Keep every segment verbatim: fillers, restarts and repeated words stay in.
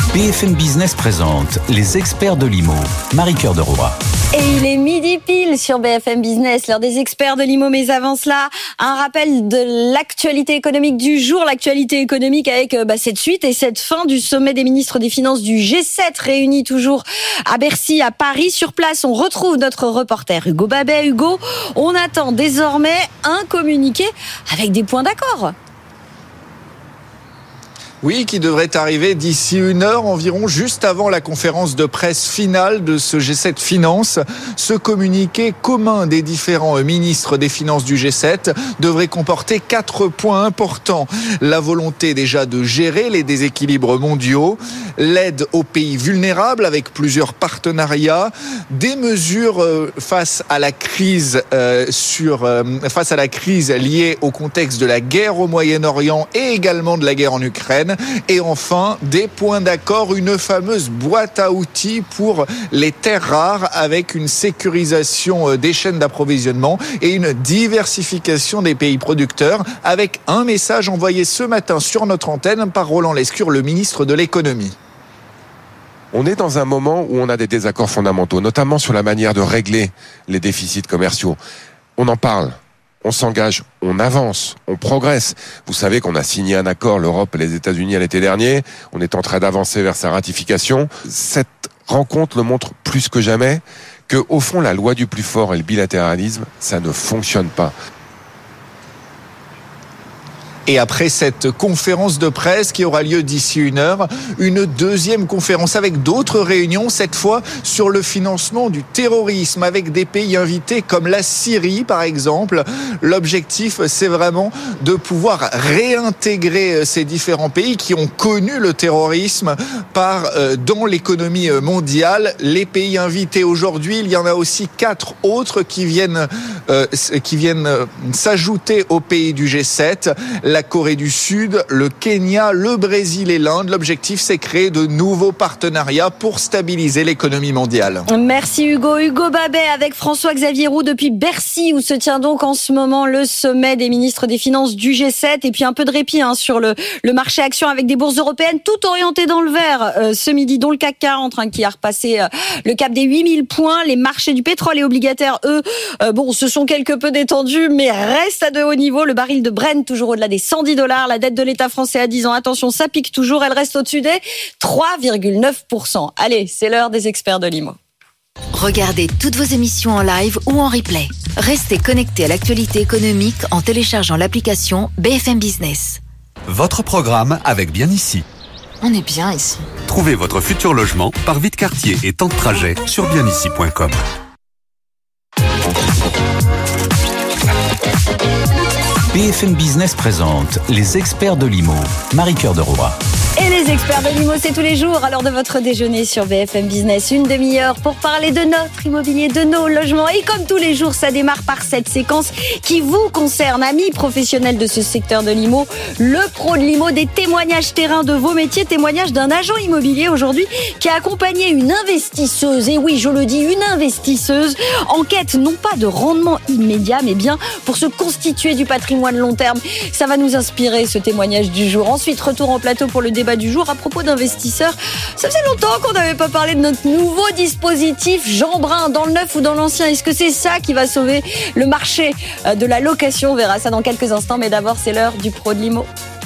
B F M Business présente les experts de l'I M O. Marie-Cœur de Roy. Et il est midi pile sur B F M Business, l'heure des experts de l'I M O. Mais avant cela, un rappel de l'actualité économique du jour. L'actualité économique avec bah, cette suite et cette fin du sommet des ministres des Finances du G sept, réunis toujours à Bercy, à Paris. Sur place, on retrouve notre reporter Hugo Babet. Hugo, on attend désormais un communiqué avec des points d'accord. Oui, qui devrait arriver d'ici une heure environ, juste avant la conférence de presse finale de ce G sept Finances. Ce communiqué commun des différents ministres des Finances du G sept devrait comporter quatre points importants. La volonté déjà de gérer les déséquilibres mondiaux, l'aide aux pays vulnérables avec plusieurs partenariats, des mesures face à la crise euh, sur euh, face à la crise liée au contexte de la guerre au Moyen-Orient et également de la guerre en Ukraine. Et enfin, des points d'accord, une fameuse boîte à outils pour les terres rares avec une sécurisation des chaînes d'approvisionnement et une diversification des pays producteurs avec un message envoyé ce matin sur notre antenne par Roland Lescure, le ministre de l'économie. On est dans un moment où on a des désaccords fondamentaux, notamment sur la manière de régler les déficits commerciaux. On en parle. On s'engage, on avance, on progresse. Vous savez qu'on a signé un accord, l'Europe et les États-Unis à l'été dernier. On est en train d'avancer vers sa ratification. Cette rencontre le montre plus que jamais que, au fond, la loi du plus fort et le bilatéralisme, ça ne fonctionne pas. Et après cette conférence de presse qui aura lieu d'ici une heure, une deuxième conférence avec d'autres réunions, cette fois sur le financement du terrorisme avec des pays invités comme la Syrie par exemple. L'objectif, c'est vraiment de pouvoir réintégrer ces différents pays qui ont connu le terrorisme par euh, dans l'économie mondiale. Les pays invités aujourd'hui, il y en a aussi quatre autres qui viennent, euh, qui viennent s'ajouter aux pays du G sept. La La Corée du Sud, le Kenya, le Brésil et l'Inde. L'objectif, c'est créer de nouveaux partenariats pour stabiliser l'économie mondiale. Merci Hugo. Hugo Babet avec François-Xavier Roux depuis Bercy, où se tient donc en ce moment le sommet des ministres des Finances du G sept. Et puis un peu de répit hein, sur le, le marché action avec des bourses européennes tout orientées dans le vert euh, ce midi, dont le C A C quarante hein, qui a repassé euh, le cap des huit mille points. Les marchés du pétrole et obligataires, eux, euh, bon, se sont quelque peu détendus, mais restent à de haut niveau. Le baril de Brent toujours au-delà des cent dix dollars. La dette de l'État français à dix ans, attention, ça pique toujours. Elle reste au-dessus des trois virgule neuf pour cent. Allez, c'est l'heure des experts de l'I M O. Regardez toutes vos émissions en live ou en replay. Restez connectés à l'actualité économique en téléchargeant l'application B F M Business. Votre programme avec Bien Ici. On est bien ici. Trouvez votre futur logement par vie de quartier et temps de trajet sur bien ici point com. B F M Business présente les experts de l'I M O. Marie-Cœur de Roy. Et les experts de l'I M O, c'est tous les jours à l'heure de votre déjeuner sur B F M Business. Une demi-heure pour parler de notre immobilier, de nos logements. Et comme tous les jours, ça démarre par cette séquence qui vous concerne, amis professionnels de ce secteur de l'I M O. Le pro de l'I M O, des témoignages terrain de vos métiers. Témoignage d'un agent immobilier aujourd'hui qui a accompagné une investisseuse. Et oui, je le dis, une investisseuse en quête non pas de rendement immédiat, mais bien pour se constituer du patrimoine long terme. Ça va nous inspirer ce témoignage du jour. Ensuite, retour en plateau pour le débat du jour à propos d'investisseurs. Ça faisait longtemps qu'on n'avait pas parlé de notre nouveau dispositif Jean Brun, dans le neuf ou dans l'ancien. Est-ce que c'est ça qui va sauver le marché de la location? On verra ça dans quelques instants, mais d'abord c'est l'heure du pro de l'I M O.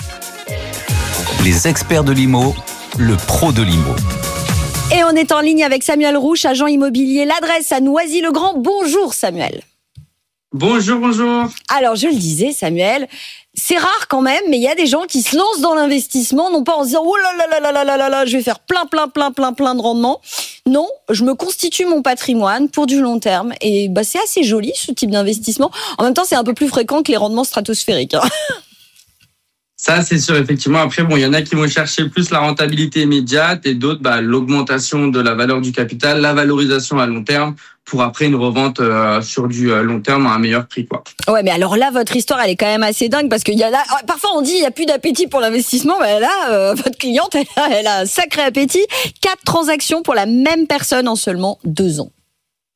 Les experts de l'I M O, le pro de l'I M O. Et on est en ligne avec Samuel Rouche, agent immobilier. L'adresse à Noisy-le-Grand. Bonjour Samuel. Bonjour, bonjour. Alors je le disais Samuel, c'est rare quand même, mais il y a des gens qui se lancent dans l'investissement, non pas en se disant « Oh là là là là là là là, je vais faire plein plein plein plein plein de rendements ». Non, je me constitue mon patrimoine pour du long terme. Et bah, c'est assez joli ce type d'investissement. En même temps, c'est un peu plus fréquent que les rendements stratosphériques. Hein. Ça, c'est sûr, effectivement. Après, bon, il y en a qui vont chercher plus la rentabilité immédiate et d'autres, bah, l'augmentation de la valeur du capital, la valorisation à long terme pour après une revente euh, sur du euh, long terme à un meilleur prix, quoi. Ouais, mais alors là, votre histoire, elle est quand même assez dingue parce qu'il y a là, parfois on dit il y a plus d'appétit pour l'investissement, mais là, euh, votre cliente, elle a, elle a un sacré appétit. Quatre transactions pour la même personne en seulement deux ans.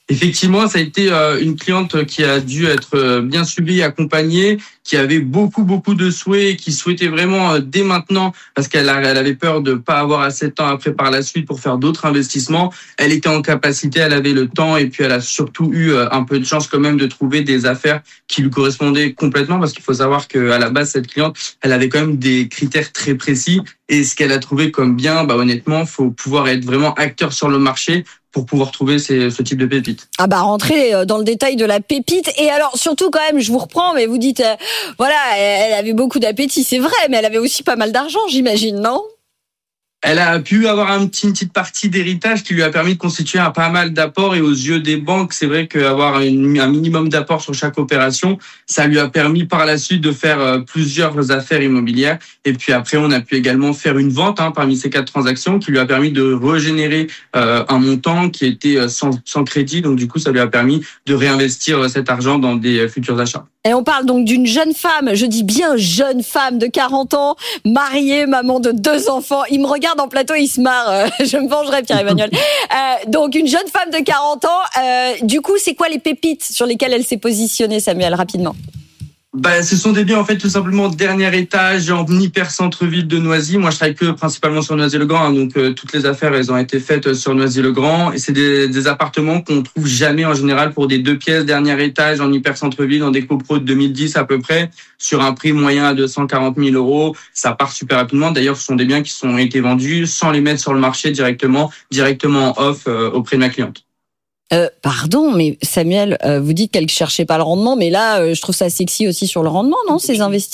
Effectivement, ça a été une cliente qui a dû être bien suivie, accompagnée, qui avait beaucoup, beaucoup de souhaits, qui souhaitait vraiment dès maintenant, parce qu'elle elle avait peur de pas avoir assez de temps après par la suite pour faire d'autres investissements. Elle était en capacité, elle avait le temps et puis elle a surtout eu un peu de chance quand même de trouver des affaires qui lui correspondaient complètement, parce qu'il faut savoir qu'à la base, cette cliente, elle avait quand même des critères très précis et ce qu'elle a trouvé comme bien, bah honnêtement, faut pouvoir être vraiment acteur sur le marché pour pouvoir trouver ces, ce type de pépite. Ah bah rentrer dans le détail de la pépite. Et alors surtout quand même, je vous reprends, mais vous dites, euh, voilà, elle avait beaucoup d'appétit, c'est vrai, mais elle avait aussi pas mal d'argent, j'imagine, non ? Elle a pu avoir un petit, une petite partie d'héritage qui lui a permis de constituer un pas mal d'apports, et aux yeux des banques, c'est vrai qu'avoir une, un minimum d'apport sur chaque opération, ça lui a permis par la suite de faire plusieurs affaires immobilières. Et puis après, on a pu également faire une vente hein, parmi ces quatre transactions qui lui a permis de régénérer euh, un montant qui était sans, sans crédit. Donc du coup, ça lui a permis de réinvestir cet argent dans des futurs achats. Et on parle donc d'une jeune femme, je dis bien jeune femme de quarante ans, mariée, maman de deux enfants. Il me regarde en plateau, il se marre. Je me vengerai, Pierre-Emmanuel. Euh, donc une jeune femme de quarante ans. Euh, du coup, c'est quoi les pépites sur lesquelles elle s'est positionnée, Samuel, rapidement ? Bah, ce sont des biens en fait tout simplement dernier étage en hyper centre-ville de Noisy. Moi, je travaille que principalement sur Noisy-le-Grand, hein, donc euh, toutes les affaires elles ont été faites sur Noisy-le-Grand, et c'est des, des appartements qu'on trouve jamais en général pour des deux pièces dernier étage en hyper centre-ville, dans des copros de deux mille dix à peu près, sur un prix moyen à deux cent quarante mille euros. Ça part super rapidement. D'ailleurs, ce sont des biens qui sont été vendus sans les mettre sur le marché directement, directement en off euh, auprès de ma cliente. Euh, pardon, mais Samuel, euh, vous dites qu'elle ne cherchait pas le rendement, mais là, euh, je trouve ça sexy aussi sur le rendement, non, ces investissements ?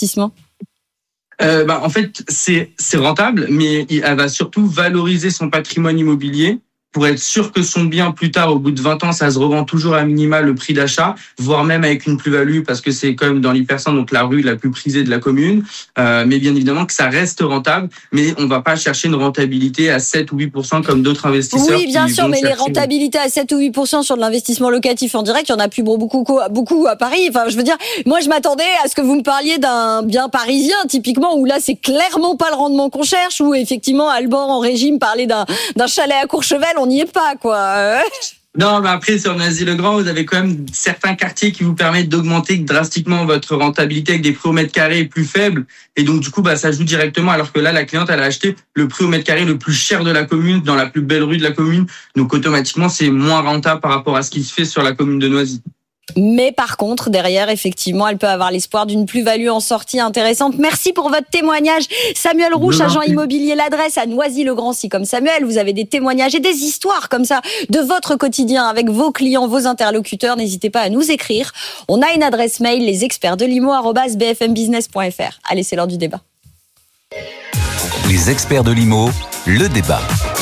euh, bah, En fait, c'est, c'est rentable, mais elle va surtout valoriser son patrimoine immobilier pour être sûr que son bien, plus tard, au bout de vingt ans, ça se revend toujours à minima le prix d'achat, voire même avec une plus-value, parce que c'est quand même dans l'hypercentre, donc la rue la plus prisée de la commune. Euh, mais bien évidemment que ça reste rentable, mais on va pas chercher une rentabilité à sept ou huit pour cent comme d'autres investisseurs. Oui, bien qui sûr, vont mais chercher... les rentabilités à sept ou huit pour cent sur de l'investissement locatif en direct, il y en a plus beaucoup, beaucoup à Paris. Enfin, je veux dire, moi, je m'attendais à ce que vous me parliez d'un bien parisien, typiquement, où là, c'est clairement pas le rendement qu'on cherche, où effectivement, Alban en régime parlait d'un, d'un chalet à Courchevel, on n'y est pas, quoi. Non, mais après, sur Noisy-le-Grand, vous avez quand même certains quartiers qui vous permettent d'augmenter drastiquement votre rentabilité avec des prix au mètre carré plus faibles. Et donc, du coup, bah, ça joue directement. Alors que là, la cliente, elle a acheté le prix au mètre carré le plus cher de la commune, dans la plus belle rue de la commune. Donc, automatiquement, c'est moins rentable par rapport à ce qui se fait sur la commune de Noisy. Mais par contre, derrière, effectivement, elle peut avoir l'espoir d'une plus-value en sortie intéressante. Merci pour votre témoignage. Samuel Rouche, agent immobilier, l'adresse à Noisy-le-Grand. Si comme Samuel, vous avez des témoignages et des histoires comme ça de votre quotidien avec vos clients, vos interlocuteurs, n'hésitez pas à nous écrire. On a une adresse mail, lesexpertsdelimo arobase b f m business point f r. Allez, c'est l'heure du débat. Les experts de l'I M O, le débat.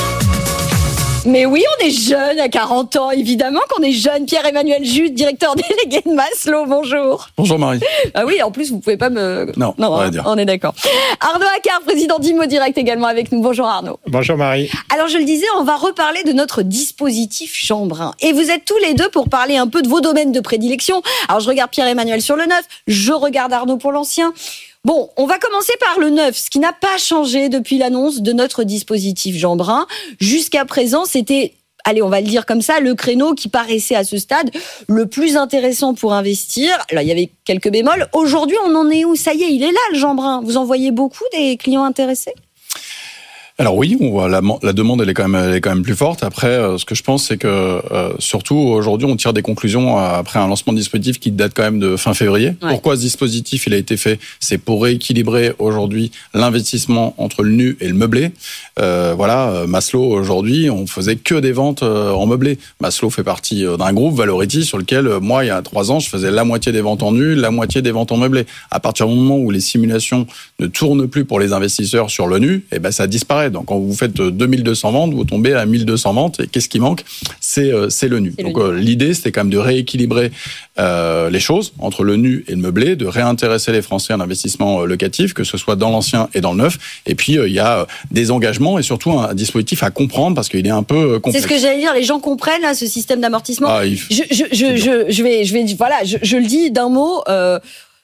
Mais oui, on est jeune à quarante ans, évidemment qu'on est jeune. Pierre-Emmanuel Jud, directeur délégué de Maslow, bonjour. Bonjour Marie. Ah oui, en plus, vous pouvez pas me... Non, non on, va dire. on est d'accord. Arnaud Accard, président d'I M O Direct également avec nous. Bonjour Arnaud. Bonjour Marie. Alors je le disais, on va reparler de notre dispositif Jeanbrun. Et vous êtes tous les deux pour parler un peu de vos domaines de prédilection. Alors je regarde Pierre-Emmanuel sur le neuf, je regarde Arnaud pour l'ancien. Bon, on va commencer par le neuf, ce qui n'a pas changé depuis l'annonce de notre dispositif Jeanbrun. Jusqu'à présent, c'était, allez, on va le dire comme ça, le créneau qui paraissait à ce stade le plus intéressant pour investir. Là, il y avait quelques bémols. Aujourd'hui, on en est où ? Ça y est, il est là, le Jeanbrun. Vous en voyez beaucoup des clients intéressés ? Alors oui, on voit la, la demande elle est quand même elle est quand même plus forte. Après, euh, ce que je pense, c'est que euh, surtout aujourd'hui, on tire des conclusions après un lancement de dispositif qui date quand même de fin février. Ouais. Pourquoi ce dispositif il a été fait ? C'est pour rééquilibrer aujourd'hui l'investissement entre le nu et le meublé. Euh, voilà, Maslow aujourd'hui, on faisait que des ventes en meublé. Maslow fait partie d'un groupe Valority sur lequel moi, il y a trois ans, je faisais la moitié des ventes en nu, la moitié des ventes en meublé. À partir du moment où les simulations ne tournent plus pour les investisseurs sur le nu, et ben ça disparaît. Donc, quand vous faites deux mille deux cents ventes, vous tombez à mille deux cents ventes. Et qu'est-ce qui manque ? C'est, euh, c'est le nu. C'est Donc, le nu. Euh, l'idée, c'était quand même de rééquilibrer euh, les choses entre le nu et le meublé, de réintéresser les Français à l'investissement euh, locatif, que ce soit dans l'ancien et dans le neuf. Et puis, euh, il y a euh, des engagements et surtout un, un dispositif à comprendre parce qu'il est un peu euh, complexe. C'est ce que j'allais dire. Les gens comprennent là, ce système d'amortissement. Ah, il... je, je, je, je, je vais, je vais, voilà, je, je le dis d'un mot. Euh,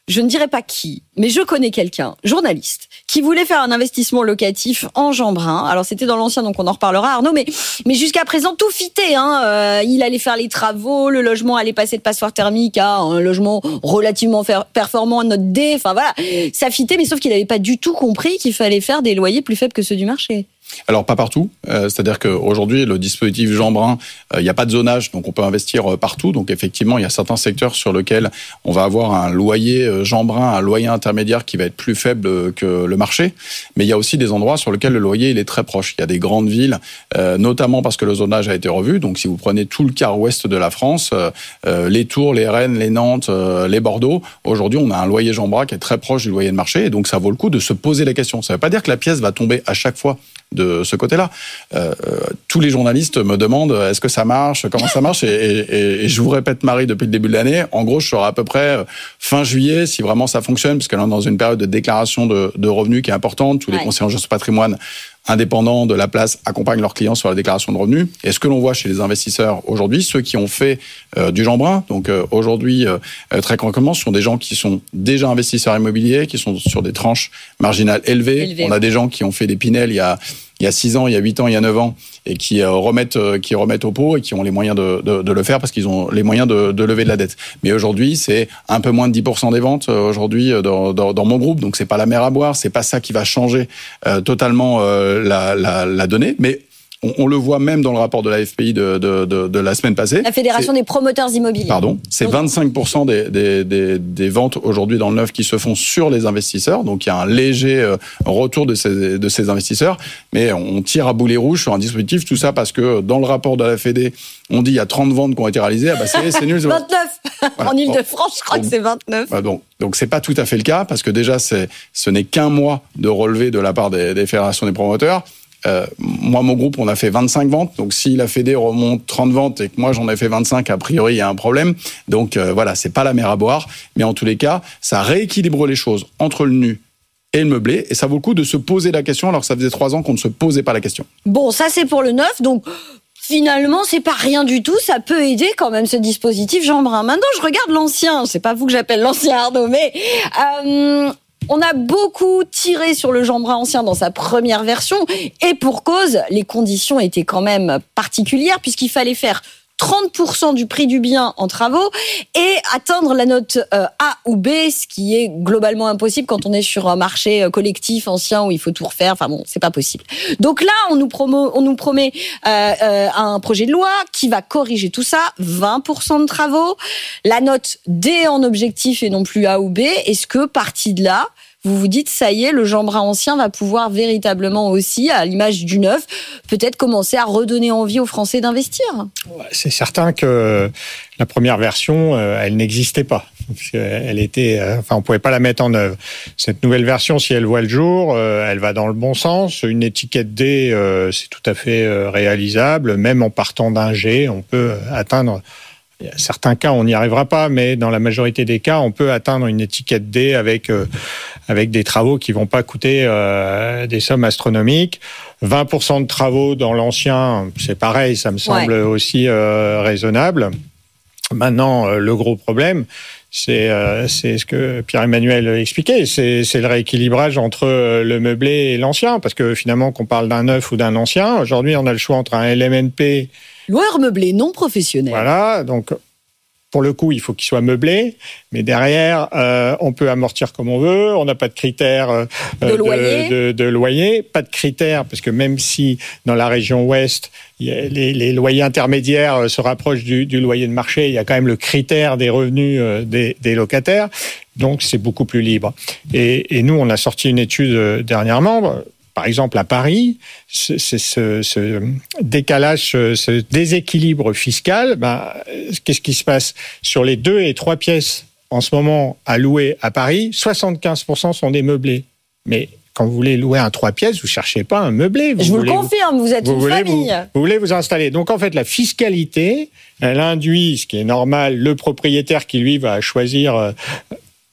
je ne dirais pas qui, mais je connais quelqu'un, journaliste, qui voulait faire un investissement locatif en Jeanbrun. Alors c'était dans l'ancien, donc on en reparlera, Arnaud, mais, mais jusqu'à présent tout fitait. Hein. Euh, il allait faire les travaux, le logement allait passer de passoire thermique à un logement relativement performant, note D, enfin voilà, ça fitait, mais sauf qu'il n'avait pas du tout compris qu'il fallait faire des loyers plus faibles que ceux du marché. Alors pas partout, euh, c'est-à-dire qu'aujourd'hui le dispositif Jeanbrun, il euh, n'y a pas de zonage, donc on peut investir euh, partout. Donc effectivement, il y a certains secteurs sur lesquels on va avoir un loyer euh, Jeanbrun, un loyer intermédiaire qui va être plus faible que le marché. Mais il y a aussi des endroits sur lesquels le loyer il est très proche. Il y a des grandes villes, euh, notamment parce que le zonage a été revu. Donc si vous prenez tout le quart ouest de la France, euh, euh, les Tours, les Rennes, les Nantes, euh, les Bordeaux, aujourd'hui on a un loyer Jeanbrun qui est très proche du loyer de marché. Et donc ça vaut le coup de se poser la question. Ça ne veut pas dire que la pièce va tomber à chaque fois de ce côté-là. Euh, tous les journalistes me demandent est-ce que ça marche, comment ça marche, et, et, et je vous répète, Marie, depuis le début de l'année, en gros, je saurai à peu près fin juillet si vraiment ça fonctionne, parce que là, on est dans une période de déclaration de, de revenus qui est importante. Tous les ouais. conseillers en gestion de patrimoine indépendants de la place accompagnent leurs clients sur la déclaration de revenus. Et ce que l'on voit chez les investisseurs aujourd'hui, ceux qui ont fait euh, du Jeanbrun, donc euh, aujourd'hui, euh, très concrètement, ce sont des gens qui sont déjà investisseurs immobiliers, qui sont sur des tranches marginales élevées. Élevé. On a des gens qui ont fait des Pinel il y a il y a six ans, il y a huit ans, il y a neuf ans, et qui euh, remettent, euh, qui remettent au pot et qui ont les moyens de, de, de le faire parce qu'ils ont les moyens de, de lever de la dette. Mais aujourd'hui, c'est un peu moins de dix pour cent des ventes euh, aujourd'hui euh, dans, dans, dans mon groupe, donc c'est pas la mer à boire, c'est pas ça qui va changer euh, totalement euh, la, la, la donnée, mais On, on le voit même dans le rapport de la F P I de, de, de, de la semaine passée. La Fédération c'est, des promoteurs immobiliers. Pardon. C'est donc vingt-cinq pour cent des, des, des, des ventes aujourd'hui dans le neuf qui se font sur les investisseurs. Donc, il y a un léger retour de ces, de ces investisseurs. Mais on tire à boulet rouge sur un dispositif. Tout ça parce que dans le rapport de la Fédé, on dit il y a trente ventes qui ont été réalisées. Ah bah c'est, c'est nul. C'est vingt-neuf. Voilà. En Ile-de-France, je crois donc, que c'est vingt-neuf. Bah donc, donc, c'est pas tout à fait le cas parce que déjà, c'est, ce n'est qu'un mois de relevé de la part des, des fédérations des promoteurs. Euh, moi, mon groupe, on a fait vingt-cinq ventes. Donc, si la Fédé remonte trente ventes et que moi, j'en ai fait vingt-cinq, a priori, il y a un problème. Donc, euh, voilà, c'est pas la mer à boire. Mais en tous les cas, ça rééquilibre les choses entre le nu et le meublé. Et ça vaut le coup de se poser la question alors que ça faisait trois ans qu'on ne se posait pas la question. Bon, ça, c'est pour le neuf. Donc, finalement, c'est pas rien du tout. Ça peut aider quand même, ce dispositif Jeanbrun. Maintenant, je regarde l'ancien. C'est pas vous que j'appelle l'ancien, Arnaud, mais... Euh On a beaucoup tiré sur le Jeanbrun ancien dans sa première version et pour cause, les conditions étaient quand même particulières puisqu'il fallait faire trente pour cent du prix du bien en travaux et atteindre la note euh, A ou B, ce qui est globalement impossible quand on est sur un marché collectif ancien où il faut tout refaire. Enfin bon, c'est pas possible. Donc là, on nous, promo, on nous promet euh, euh, un projet de loi qui va corriger tout ça, vingt pour cent de travaux, la note D en objectif et non plus A ou B. Est-ce que, parti de là, vous vous dites, ça y est, le Jeanbrun ancien va pouvoir véritablement aussi, à l'image du neuf, peut-être commencer à redonner envie aux Français d'investir? C'est certain que la première version, elle n'existait pas. Elle était, enfin, on pouvait pas la mettre en œuvre. Cette nouvelle version, si elle voit le jour, elle va dans le bon sens. Une étiquette D, c'est tout à fait réalisable. Même en partant d'un G, on peut atteindre... Il y a certains cas, on n'y arrivera pas, mais dans la majorité des cas, on peut atteindre une étiquette D avec euh, avec des travaux qui vont pas coûter euh, des sommes astronomiques. vingt pour cent de travaux dans l'ancien, c'est pareil, ça me semble ouais. aussi euh, raisonnable. Maintenant, euh, le gros problème, c'est euh, c'est ce que Pierre-Emmanuel expliquait, c'est c'est le rééquilibrage entre le meublé et l'ancien, parce que finalement, qu'on parle d'un neuf ou d'un ancien, aujourd'hui, on a le choix entre un L M N P. Loueur meublé non professionnel. Voilà, donc pour le coup, il faut qu'il soit meublé, mais derrière, euh, on peut amortir comme on veut, on n'a pas de critères euh, de, loyer. De, de, de loyer, pas de critères, parce que même si dans la région ouest, il y a les, les loyers intermédiaires se rapprochent du, du loyer de marché, il y a quand même le critère des revenus des, des locataires, donc c'est beaucoup plus libre. Et, et nous, on a sorti une étude dernièrement. Par exemple, à Paris, c'est ce, ce décalage, ce déséquilibre fiscal, ben, qu'est-ce qui se passe? Sur les deux et trois pièces en ce moment à louer à Paris, soixante-quinze pour cent sont des meublés. Mais quand vous voulez louer un trois pièces, vous ne cherchez pas un meublé. Vous Je vous le confirme, vous, vous êtes vous une famille. Vous, vous voulez vous installer. Donc en fait, la fiscalité, elle induit, ce qui est normal, le propriétaire qui, lui, va choisir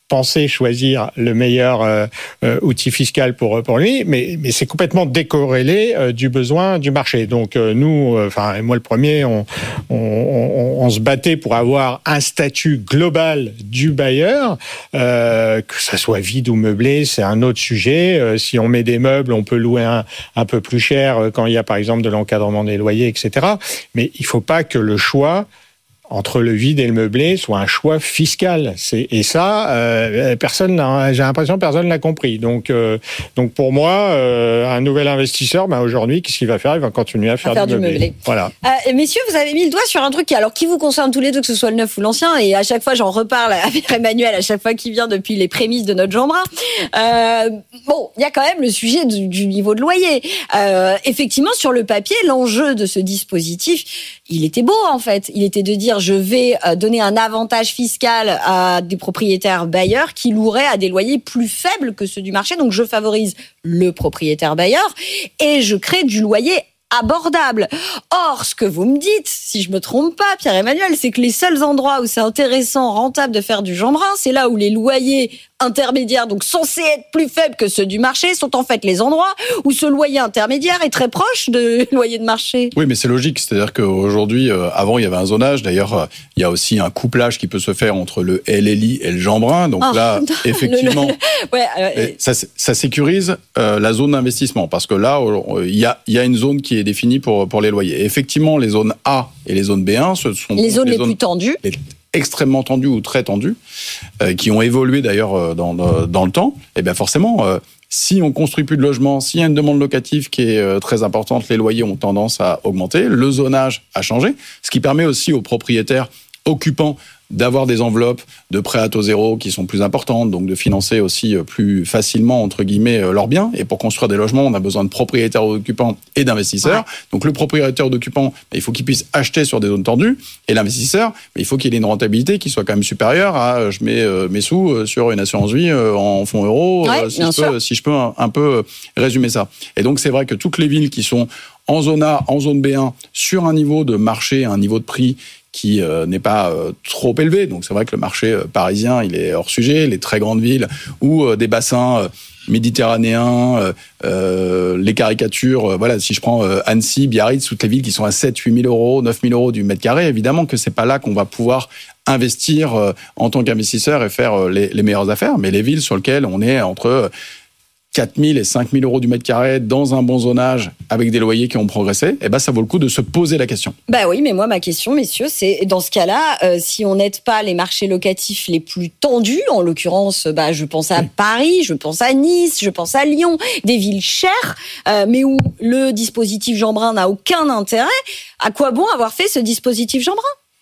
penser choisir le meilleur euh, euh, outil fiscal pour pour lui, mais mais c'est complètement décorrélé euh, du besoin du marché. Donc euh, nous, enfin euh, moi le premier, on on, on on se battait pour avoir un statut global du bailleur, euh, que ça soit vide ou meublé, c'est un autre sujet. Euh, si on met des meubles, on peut louer un un peu plus cher quand il y a par exemple de l'encadrement des loyers, et cetera. Mais il faut pas que le choix entre le vide et le meublé soit un choix fiscal. C'est, et ça, euh, personne n'a, j'ai l'impression que personne l'a compris. Donc, euh, donc pour moi, euh, un nouvel investisseur, ben aujourd'hui, qu'est-ce qu'il va faire ? Il va continuer à faire, à faire du, du meublé. meublé. Voilà. Euh, messieurs, vous avez mis le doigt sur un truc qui, alors, qui vous concerne tous les deux, que ce soit le neuf ou l'ancien, et à chaque fois, j'en reparle avec Emmanuel, à chaque fois qu'il vient depuis les prémices de notre Jeanbrun. Euh, bon, il y a quand même le sujet du, du niveau de loyer. Euh, effectivement, sur le papier, l'enjeu de ce dispositif, il était beau, en fait. Il était de dire, je vais donner un avantage fiscal à des propriétaires bailleurs qui loueraient à des loyers plus faibles que ceux du marché. Donc, je favorise le propriétaire bailleur et je crée du loyer abordable. Or, ce que vous me dites, si je me trompe pas, Pierre-Emmanuel, c'est que les seuls endroits où c'est intéressant, rentable de faire du Jeanbrun, c'est là où les loyers intermédiaires, donc censés être plus faibles que ceux du marché, sont en fait les endroits où ce loyer intermédiaire est très proche de loyer de marché. Oui, mais c'est logique. C'est-à-dire qu'aujourd'hui, euh, avant, il y avait un zonage. D'ailleurs, euh, il y a aussi un couplage qui peut se faire entre le L L I et le Jeanbrun. Donc oh, là, non, effectivement, le, le, ouais, euh, ça, ça sécurise euh, la zone d'investissement. Parce que là, il y a, il y a une zone qui est définie pour, pour les loyers. Et effectivement, les zones A et les zones B un, ce sont les zones les, les zones plus tendues. Les, extrêmement tendues ou très tendues, euh, qui ont évolué d'ailleurs dans, dans, dans le temps, et bien forcément, euh, si on construit plus de logements, s'il y a une demande locative qui est euh, très importante, les loyers ont tendance à augmenter, le zonage a changé, ce qui permet aussi aux propriétaires occupants d'avoir des enveloppes de prêts à taux zéro qui sont plus importantes, donc de financer aussi plus facilement, entre guillemets, leurs biens. Et pour construire des logements, on a besoin de propriétaires occupants et d'investisseurs. Ouais. Donc le propriétaire occupant, il faut qu'il puisse acheter sur des zones tendues, et l'investisseur, il faut qu'il ait une rentabilité qui soit quand même supérieure à je mets mes sous sur une assurance vie en fonds euros, ouais, si, je peux, si je peux un, un peu résumer ça. Et donc c'est vrai que toutes les villes qui sont en zone A, en zone B un, sur un niveau de marché, un niveau de prix qui euh, n'est pas euh, trop élevé. Donc c'est vrai que le marché euh, parisien, il est hors sujet. Les très grandes villes ou euh, des bassins euh, méditerranéens, euh, euh, les caricatures, euh, voilà, si je prends euh, Annecy, Biarritz, toutes les villes qui sont à sept, huit mille euros, neuf mille euros du mètre carré, évidemment que c'est pas là qu'on va pouvoir investir euh, en tant qu'investisseur et faire euh, les, les meilleures affaires. Mais les villes sur lesquelles on est entre euh, quatre mille et cinq mille euros du mètre carré dans un bon zonage avec des loyers qui ont progressé, eh ben ça vaut le coup de se poser la question. Bah oui, mais moi ma question, messieurs, c'est dans ce cas-là, euh, si on n'aide pas les marchés locatifs les plus tendus, en l'occurrence, bah je pense à oui. Paris, je pense à Nice, je pense à Lyon, des villes chères, euh, mais où le dispositif Jeanbrun n'a aucun intérêt. À quoi bon avoir fait ce dispositif Jeanbrun ?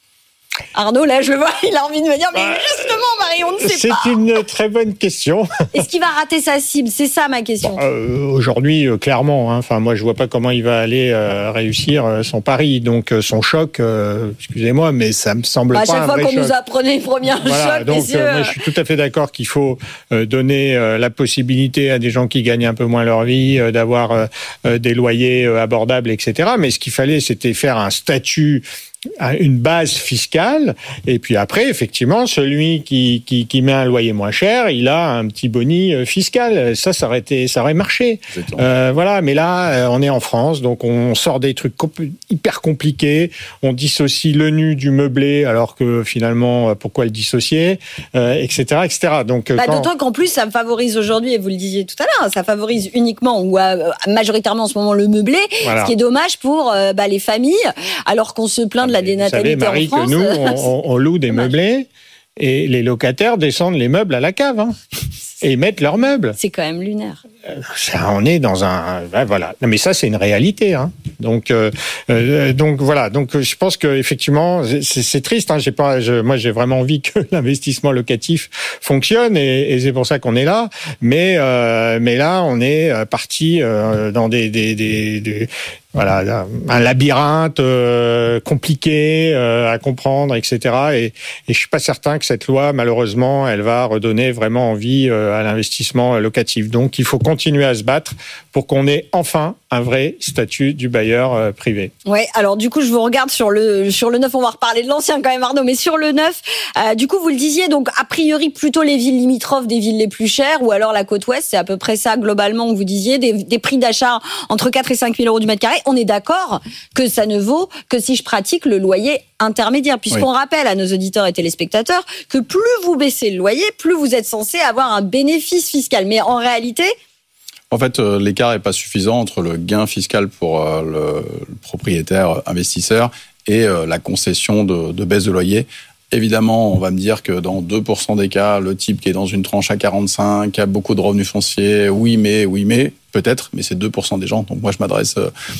Arnaud, là, je le vois, il a envie de me dire, mais justement, Marie, on ne sait c'est pas. C'est une très bonne question. Est-ce qu'il va rater sa cible ? C'est ça ma question. Bon, euh, aujourd'hui, euh, clairement, hein, enfin, moi, je vois pas comment il va aller euh, réussir euh, son pari. Donc, euh, son choc, euh, excusez-moi, mais ça me semble bah, pas un vrai choc. À chaque fois qu'on nous apprenait le premier voilà, choc, donc, messieurs. Euh, moi, je suis tout à fait d'accord qu'il faut euh, donner euh, la possibilité à des gens qui gagnent un peu moins leur vie euh, d'avoir euh, des loyers euh, abordables, et cetera. Mais ce qu'il fallait, c'était faire un statut, une base fiscale, et puis après, effectivement, celui qui, qui, qui met un loyer moins cher, il a un petit boni fiscal. Ça, ça aurait été, ça aurait marché. Euh, voilà. Mais là, on est en France, donc on sort des trucs compl- hyper compliqués. On dissocie le nu du meublé, alors que finalement, pourquoi le dissocier, euh, et cetera, et cetera. Donc, bah, quand... d'autant qu'en plus, ça favorise aujourd'hui, et vous le disiez tout à l'heure, ça favorise uniquement ou euh, majoritairement en ce moment le meublé, voilà. Ce qui est dommage pour euh, bah, les familles, alors qu'on se plaint de la dénatalité. Vous savez, Marie, en France, que nous, on, on loue des meublés et les locataires descendent les meubles à la cave hein, et mettent leurs meubles. C'est quand même lunaire. Ça, on est dans un, ben voilà. Non, mais ça, c'est une réalité. Hein. Donc, euh, euh, donc voilà. Donc, je pense que effectivement, c'est, c'est triste. Hein. J'ai pas, je, moi, j'ai vraiment envie que l'investissement locatif fonctionne et, et c'est pour ça qu'on est là. Mais, euh, mais là, on est parti euh, dans des, des, des, des voilà, un labyrinthe euh, compliqué euh, à comprendre, et cetera. Et, et je suis pas certain que cette loi, malheureusement, elle va redonner vraiment envie euh, à l'investissement locatif. Donc, il faut continuer à se battre pour qu'on ait enfin un vrai statut du bailleur euh, privé. Ouais. Alors, du coup, je vous regarde sur le sur le neuf. On va reparler de l'ancien quand même, Arnaud, mais sur le neuf, euh, du coup, vous le disiez. Donc, a priori, plutôt les villes limitrophes des villes les plus chères, ou alors la côte ouest. C'est à peu près ça globalement. Vous disiez des, des prix d'achat entre quatre et cinq mille euros du mètre carré. On est d'accord que ça ne vaut que si je pratique le loyer intermédiaire, puisqu'on oui. rappelle à nos auditeurs et téléspectateurs que plus vous baissez le loyer, plus vous êtes censé avoir un bénéfice fiscal. Mais en réalité... En fait, euh, l'écart n'est pas suffisant entre le gain fiscal pour euh, le, le propriétaire investisseur et euh, la concession de, de baisse de loyer. Évidemment, on va me dire que dans deux pour cent des cas, le type qui est dans une tranche à quarante-cinq, qui a beaucoup de revenus fonciers, oui mais, oui mais, peut-être, mais c'est deux pour cent des gens. Donc moi, je m'adresse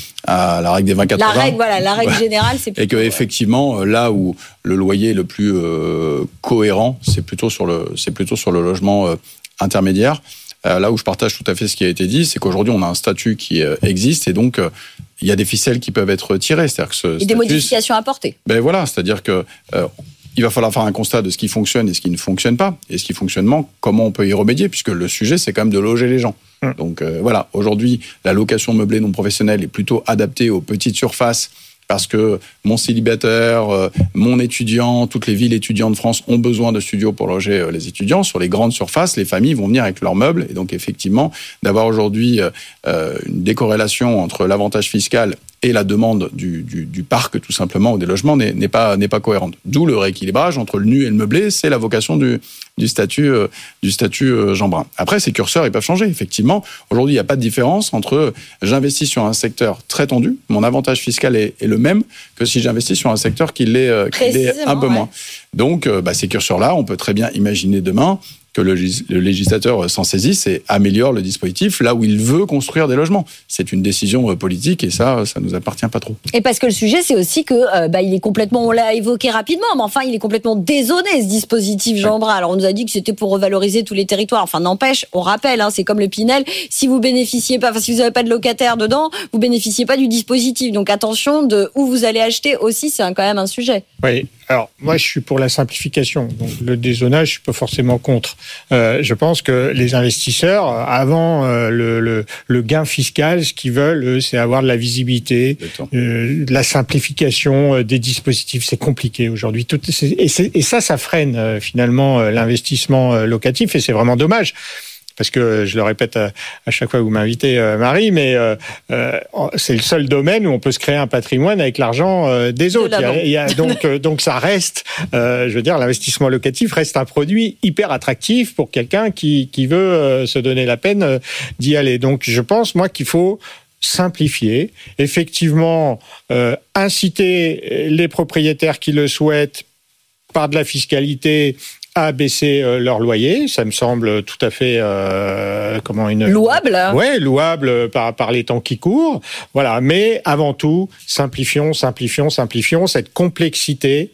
à la règle des vingt quatre-vingts. La règle, voilà, la règle générale, c'est plutôt... Et que effectivement, là où le loyer est le plus euh, cohérent, c'est plutôt sur le, c'est plutôt sur le logement euh, intermédiaire. Euh, là où je partage tout à fait ce qui a été dit, c'est qu'aujourd'hui, on a un statut qui euh, existe et donc euh, il y a des ficelles qui peuvent être tirées. C'est-à-dire que ce et statut, des modifications apportées. Ben voilà, c'est-à-dire que euh, il va falloir faire un constat de ce qui fonctionne et ce qui ne fonctionne pas. Et ce qui fonctionne, comment on peut y remédier, puisque le sujet, c'est quand même de loger les gens. Mmh. Donc euh, voilà, aujourd'hui, la location meublée non professionnelle est plutôt adaptée aux petites surfaces, parce que mon célibataire, euh, mon étudiant, toutes les villes étudiantes de France ont besoin de studios pour loger euh, les étudiants. Sur les grandes surfaces, les familles vont venir avec leurs meubles. Et donc, effectivement, d'avoir aujourd'hui euh, une décorrélation entre l'avantage fiscal et la demande du, du, du parc, tout simplement, ou des logements, n'est, n'est, pas, n'est pas cohérente. D'où le rééquilibrage entre le nu et le meublé. C'est la vocation du, du statut, euh, du statut euh, Jean Brun. Après, ces curseurs, ils peuvent changer. Effectivement, aujourd'hui, il n'y a pas de différence entre euh, j'investis sur un secteur très tendu, mon avantage fiscal est, est le même que si j'investis sur un secteur qui l'est, euh, qui l'est un peu ouais. moins. Donc, euh, bah, ces curseurs-là, on peut très bien imaginer demain que le, le législateur s'en saisisse et améliore le dispositif là où il veut construire des logements. C'est une décision politique et ça, ça nous appartient pas trop. Et parce que le sujet, c'est aussi que euh, bah, il est complètement, on l'a évoqué rapidement, mais enfin, il est complètement dézoné, ce dispositif Jean Brun. Alors, on nous a dit que c'était pour revaloriser tous les territoires. Enfin, n'empêche, on rappelle, hein, c'est comme le Pinel. Si vous bénéficiez pas, enfin, si vous n'avez pas de locataire dedans, vous bénéficiez pas du dispositif. Donc, attention de où vous allez acheter aussi, c'est un, quand même un sujet. Oui. Alors, moi, je suis pour la simplification. Donc, le dézonage, je suis pas forcément contre. Euh, je pense que les investisseurs, avant euh, le, le, le gain fiscal, ce qu'ils veulent, eux, c'est avoir de la visibilité, euh, de la simplification euh, des dispositifs. C'est compliqué aujourd'hui. Tout, c'est, et, c'est, et ça, ça freine euh, finalement euh, l'investissement euh, locatif, et c'est vraiment dommage. Parce que je le répète à, à chaque fois que vous m'invitez, euh, Marie, mais euh, euh, c'est le seul domaine où on peut se créer un patrimoine avec l'argent euh, des autres. Il y a, il y a, donc, euh, donc ça reste, euh, je veux dire, l'investissement locatif reste un produit hyper attractif pour quelqu'un qui qui veut euh, se donner la peine euh, d'y aller. Donc, je pense moi qu'il faut simplifier, effectivement, euh, inciter les propriétaires qui le souhaitent par de la fiscalité à baisser euh, leur loyer, ça me semble tout à fait euh, comment une louable. Ouais, louable par par les temps qui courent. Voilà, mais avant tout, simplifions, simplifions, simplifions. Cette complexité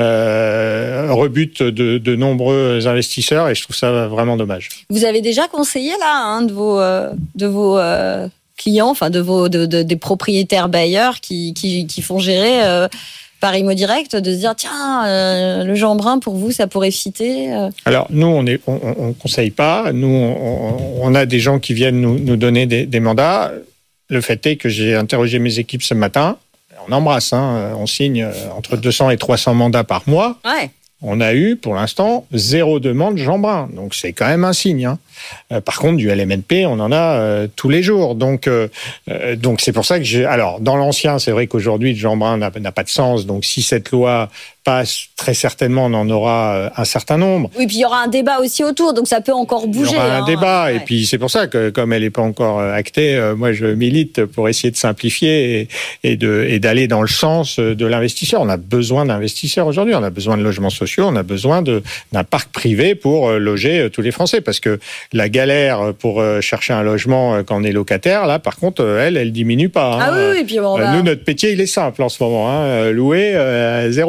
euh, rebute de, de nombreux investisseurs et je trouve ça vraiment dommage. Vous avez déjà conseillé là hein, de vos euh, de vos euh, clients, enfin de vos de, de, des propriétaires bailleurs qui qui qui font gérer euh, par Imo Direct, de se dire tiens euh, le Jean Brun pour vous ça pourrait fitter euh. Alors nous on est on, on conseille pas, nous on, on a des gens qui viennent nous, nous donner des, des mandats. Le fait est que j'ai interrogé mes équipes ce matin, on embrasse hein, on signe entre deux cents et trois cents mandats par mois. Ouais. On a eu, pour l'instant, zéro demande Jean Brun. Donc, c'est quand même un signe. Hein. Euh, par contre, du L M N P, on en a euh, tous les jours. Donc, euh, euh, donc c'est pour ça que j'ai... Alors, dans l'ancien, c'est vrai qu'aujourd'hui, Jean Brun n'a, n'a pas de sens. Donc, si cette loi passe, très certainement, on en aura un certain nombre. Oui, puis il y aura un débat aussi autour. Donc, ça peut encore bouger. Il y aura un hein, débat. ouais. Et puis, c'est pour ça que, comme elle n'est pas encore actée, euh, moi, je milite pour essayer de simplifier et, et, de, et d'aller dans le sens de l'investisseur. On a besoin d'investisseurs aujourd'hui. On a besoin de logements sociaux. On a besoin de, d'un parc privé pour loger tous les Français. Parce que la galère pour chercher un logement quand on est locataire, là, par contre, elle, elle diminue pas. Hein. Ah oui, et puis on va... Nous, notre métier, il est simple en ce moment. Hein. Louer, euh, zéro problème.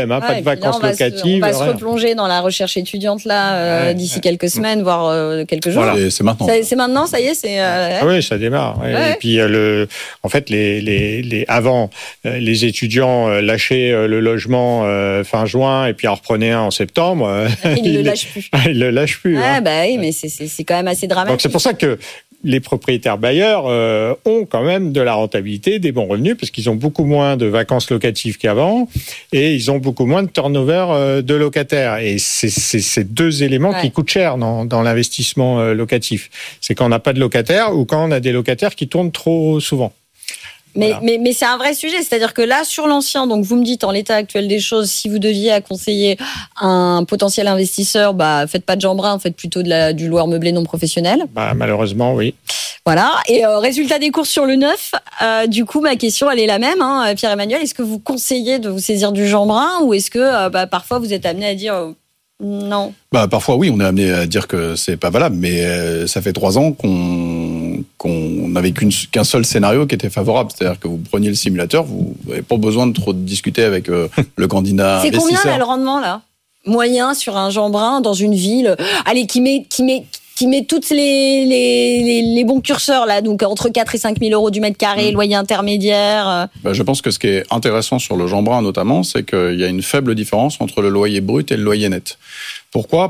même, hein, Ouais, pas de vacances là, on va locatives. Se, on va se rien. replonger dans la recherche étudiante là euh, Ouais, d'ici ouais. quelques semaines, voire euh, quelques jours. Voilà. Et c'est maintenant. Ça, c'est maintenant, ça y est, c'est. Euh, Ah oui, ça démarre. Ouais. Ouais. Et puis euh, le, en fait, les, les, les avant, euh, les étudiants euh, lâchaient euh, le logement euh, fin juin et puis en reprenaient un en septembre. euh, Ils ne le lâchent plus. Ils le lâchent plus. Ouais, hein. bah oui, mais c'est, c'est, c'est quand même assez dramatique. Donc c'est pour ça que les propriétaires bailleurs euh, ont quand même de la rentabilité, des bons revenus, parce qu'ils ont beaucoup moins de vacances locatives qu'avant et ils ont beaucoup moins de turnover euh, de locataires. Et c'est, c'est ces deux éléments Ouais. qui coûtent cher dans, dans l'investissement euh, locatif. C'est quand on n'a pas de locataires ou quand on a des locataires qui tournent trop souvent. Mais, Voilà. mais, mais c'est un vrai sujet, c'est-à-dire que là, sur l'ancien, donc vous me dites en l'état actuel des choses, si vous deviez conseiller un potentiel investisseur, bah faites pas de Jeanbrun, faites plutôt de la, du loueur meublé non professionnel. Bah, malheureusement, oui. Voilà. Et euh, résultat des courses sur le neuf, euh, du coup, ma question, elle est la même, hein, Pierre-Emmanuel. Est-ce que vous conseillez de vous saisir du Jeanbrun ou est-ce que euh, bah, parfois vous êtes amené à dire euh, non? Bah, parfois, oui, on est amené à dire que c'est pas valable, mais euh, ça fait trois ans qu'on qu'on n'avait qu'une, qu'un seul scénario qui était favorable. C'est-à-dire que vous preniez le simulateur, vous n'avez pas besoin de trop discuter avec euh, le candidat C'est investisseur. combien là, le rendement là moyen sur un Jeanbrun dans une ville, allez, qui met qui met qui met toutes les les, les, les bons curseurs là, donc entre quatre et cinq mille euros du mètre carré, Mmh. loyer intermédiaire. euh. Bah, je pense que ce qui est intéressant sur le Jeanbrun notamment, c'est qu'il y a une faible différence entre le loyer brut et le loyer net. Pourquoi ?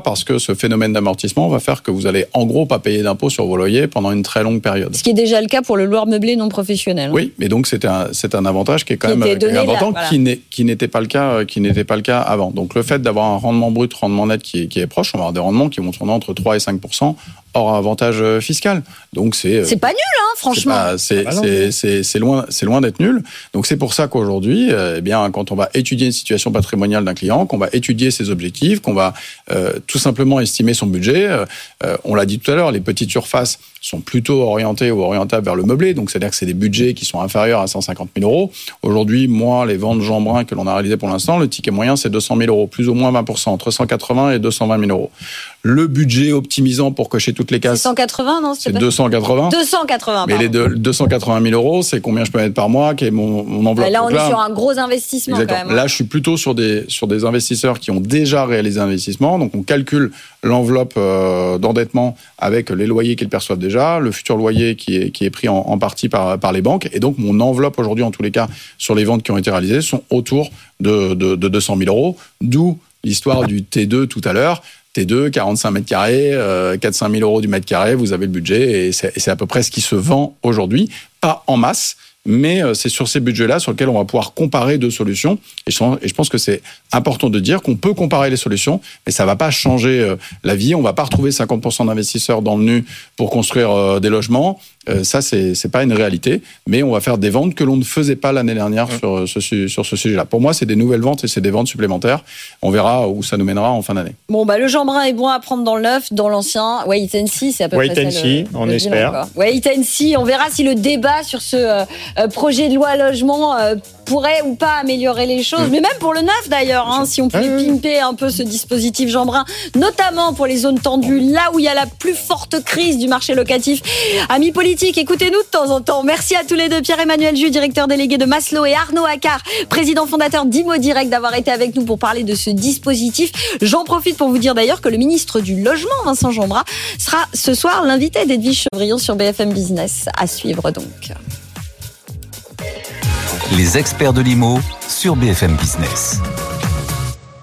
Parce que ce phénomène d'amortissement va faire que vous allez en gros pas payer d'impôts sur vos loyers pendant une très longue période. Ce qui est déjà le cas pour le loueur meublé non professionnel. hein. Oui, mais donc c'est un c'est un avantage qui est quand Qui même était qui est donné là, important, voilà. qui n'est qui n'était pas le cas qui n'était pas le cas avant. Donc le fait d'avoir un rendement brut, rendement net qui est qui est proche, on va avoir des rendements qui vont tourner entre trois et cinq pour cent hors avantage fiscal. Donc c'est C'est pas nul, hein, franchement. C'est, pas- c'est, Ah bah non. c'est, c'est, c'est loin, c'est loin d'être nul. Donc c'est pour ça qu'aujourd'hui, euh, eh bien, quand on va étudier une situation patrimoniale d'un client, qu'on va étudier ses objectifs, qu'on va euh, tout simplement estimer son budget, euh, euh, on l'a dit tout à l'heure, les petites surfaces sont plutôt orientées ou orientables vers le meublé. Donc c'est-à-dire que c'est des budgets qui sont inférieurs à cent cinquante mille euros. Aujourd'hui, moi, les ventes Jeanbrun que l'on a réalisées pour l'instant, le ticket moyen c'est deux cent mille euros, plus ou moins vingt pour cent, entre cent quatre-vingts et deux cent vingt mille euros. Le budget optimisant pour cocher toutes les C'est cases, cent quatre-vingts, non? c'est pas... deux cent quatre-vingts. deux cent quatre-vingts, Mais pardon. les deux- deux cent quatre-vingt mille euros, c'est combien je peux mettre par mois, qui est mon, mon enveloppe. Ouais, là, on Donc est sur un gros investissement exactement. quand même. hein. Là, je suis plutôt sur des, sur des investisseurs qui ont déjà réalisé un investissement. Donc, on calcule l'enveloppe euh, d'endettement avec les loyers qu'ils perçoivent déjà, le futur loyer qui est, qui est pris en, en partie par, par les banques. Et donc, mon enveloppe aujourd'hui, en tous les cas, sur les ventes qui ont été réalisées, sont autour de, de, de deux cent mille euros. D'où l'histoire du T deux tout à l'heure. T deux, quarante-cinq mètres carrés, euh, quatre à cinq mille euros du mètre carré, vous avez le budget et c'est, et c'est à peu près ce qui se vend aujourd'hui. Pas en masse, mais euh, c'est sur ces budgets-là sur lesquels on va pouvoir comparer deux solutions. Et je, pense- et je pense que c'est important de dire qu'on peut comparer les solutions, mais ça va pas changer euh, la vie. On va pas retrouver cinquante pour cent d'investisseurs dans le nu pour construire euh, des logements. Euh, ça, c'est, c'est pas une réalité, mais on va faire des ventes que l'on ne faisait pas l'année dernière Mmh. sur, ce, su- sur ce sujet-là. Pour moi, c'est des nouvelles ventes et c'est des ventes supplémentaires. On verra où ça nous mènera en fin d'année. Bon, bah, le Jeanbrun est bon à prendre dans le neuf, dans l'ancien. Wait and see, c'est à peu Wait près and ça. see, le, on le espère. bilan, quoi. Wait and see, on verra si le débat sur ce euh, euh, projet de loi logement euh, pourrait ou pas améliorer les choses. Mais même pour le neuf d'ailleurs, hein, si on pouvait Ah oui. pimper un peu ce dispositif Jeanbrun, notamment pour les zones tendues, là où il y a la plus forte crise du marché locatif. Amis politiques, écoutez-nous de temps en temps. Merci à tous les deux. Pierre-Emmanuel Jus, directeur délégué de Maslow, et Arnaud Accard, président fondateur d'Imo Direct, d'avoir été avec nous pour parler de ce dispositif. J'en profite pour vous dire d'ailleurs que le ministre du Logement, Vincent Jeanbrun, sera ce soir l'invité d'Edwige Chevrillon sur B F M Business. À suivre donc. Les experts de l'I M O sur B F M Business.